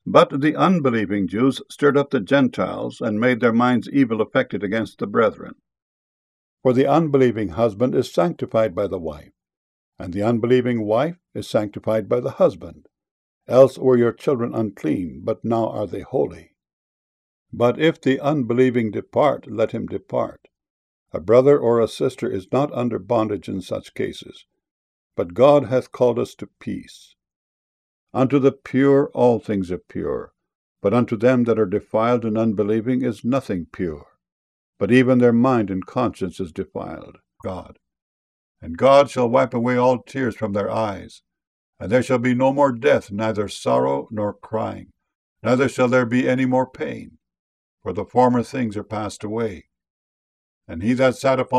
But the unbelieving Jews stirred up the Gentiles and made their minds evil affected against the brethren. For the unbelieving husband is sanctified by the wife, and the unbelieving wife is sanctified by the husband. Else were your children unclean, but now are they holy. But if the unbelieving depart, let him depart. A brother or a sister is not under bondage in such cases, but God hath called us to peace. Unto the pure all things are pure, but unto them that are defiled and unbelieving is nothing pure, but even their mind and conscience is defiled. God. And God shall wipe away all tears from their eyes, and there shall be no more death, neither sorrow nor crying, neither shall there be any more pain, for the former things are passed away. And he that sat upon